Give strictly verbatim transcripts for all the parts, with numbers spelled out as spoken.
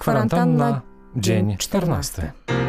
Kwarantanna, dzień czternasty.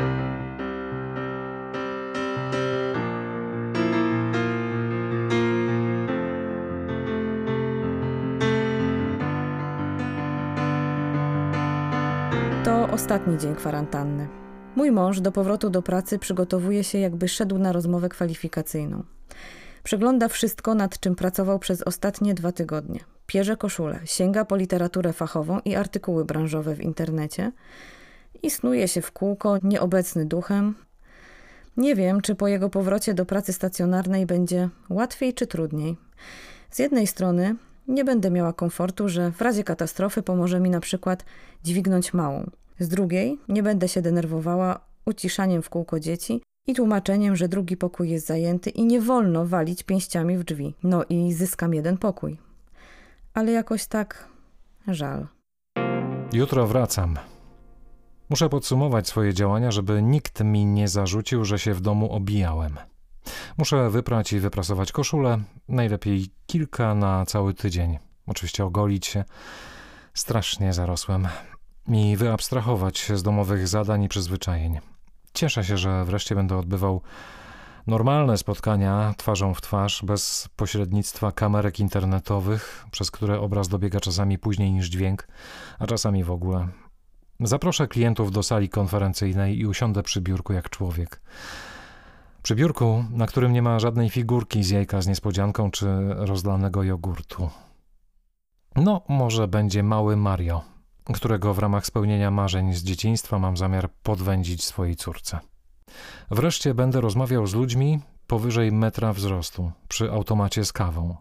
To ostatni dzień kwarantanny. Mój mąż do powrotu do pracy przygotowuje się, jakby szedł na rozmowę kwalifikacyjną. Przegląda wszystko, nad czym pracował przez ostatnie dwa tygodnie. Pierze koszulę, sięga po literaturę fachową i artykuły branżowe w internecie i snuje się w kółko, nieobecny duchem. Nie wiem, czy po jego powrocie do pracy stacjonarnej będzie łatwiej czy trudniej. Z jednej strony nie będę miała komfortu, że w razie katastrofy pomoże mi na przykład dźwignąć małą. Z drugiej nie będę się denerwowała uciszaniem w kółko dzieci i tłumaczeniem, że drugi pokój jest zajęty i nie wolno walić pięściami w drzwi. No i zyskam jeden pokój. Ale jakoś tak żal. Jutro wracam. Muszę podsumować swoje działania, żeby nikt mi nie zarzucił, że się w domu obijałem. Muszę wyprać i wyprasować koszulę, najlepiej kilka na cały tydzień. Oczywiście ogolić się. Strasznie zarosłem. I wyabstrahować się z domowych zadań i przyzwyczajeń. Cieszę się, że wreszcie będę odbywał normalne spotkania twarzą w twarz, bez pośrednictwa kamerek internetowych, przez które obraz dobiega czasami później niż dźwięk, a czasami w ogóle. Zaproszę klientów do sali konferencyjnej i usiądę przy biurku jak człowiek. Przy biurku, na którym nie ma żadnej figurki z jajka z niespodzianką czy rozlanego jogurtu. No, może będzie mały Mario, którego w ramach spełnienia marzeń z dzieciństwa mam zamiar podwędzić swojej córce. Wreszcie będę rozmawiał z ludźmi powyżej metra wzrostu, przy automacie z kawą.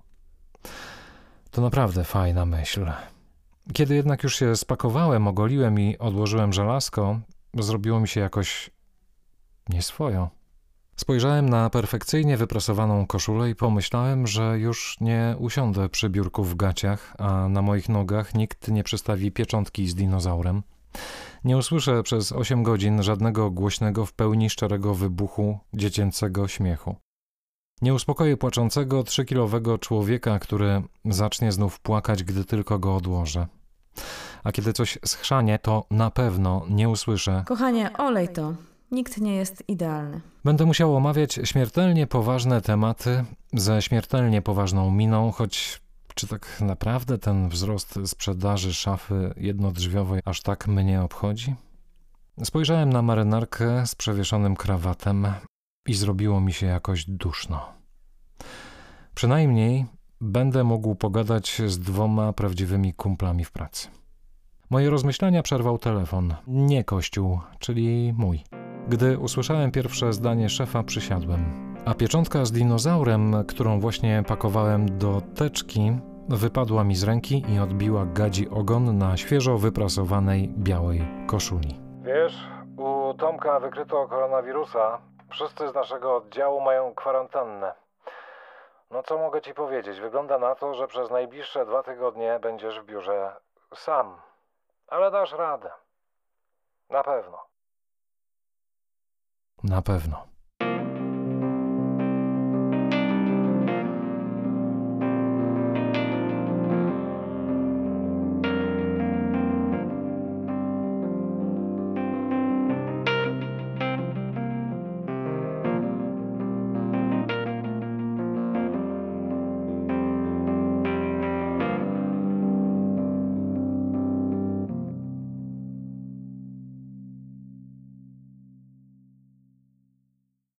To naprawdę fajna myśl. Kiedy jednak już się spakowałem, ogoliłem i odłożyłem żelazko, zrobiło mi się jakoś nieswojo. Spojrzałem na perfekcyjnie wyprasowaną koszulę i pomyślałem, że już nie usiądę przy biurku w gaciach, a na moich nogach nikt nie przystawi pieczątki z dinozaurem. Nie usłyszę przez osiem godzin żadnego głośnego, w pełni szczerego wybuchu dziecięcego śmiechu. Nie uspokoję płaczącego trzykilowego człowieka, który zacznie znów płakać, gdy tylko go odłożę. A kiedy coś schrzanie, to na pewno nie usłyszę: Kochanie, olej to. Nikt nie jest idealny. Będę musiał omawiać śmiertelnie poważne tematy ze śmiertelnie poważną miną, choć czy tak naprawdę ten wzrost sprzedaży szafy jednodrzwiowej aż tak mnie obchodzi? Spojrzałem na marynarkę z przewieszonym krawatem i zrobiło mi się jakoś duszno. Przynajmniej będę mógł pogadać z dwoma prawdziwymi kumplami w pracy. Moje rozmyślania przerwał telefon, nie kościół, czyli mój. Gdy usłyszałem pierwsze zdanie szefa, przysiadłem, a pieczątka z dinozaurem, którą właśnie pakowałem do teczki, wypadła mi z ręki i odbiła gadzi ogon na świeżo wyprasowanej białej koszuli. Wiesz, u Tomka wykryto koronawirusa. Wszyscy z naszego oddziału mają kwarantannę. No co mogę ci powiedzieć? Wygląda na to, że przez najbliższe dwa tygodnie będziesz w biurze sam. Ale dasz radę. Na pewno. Na pewno.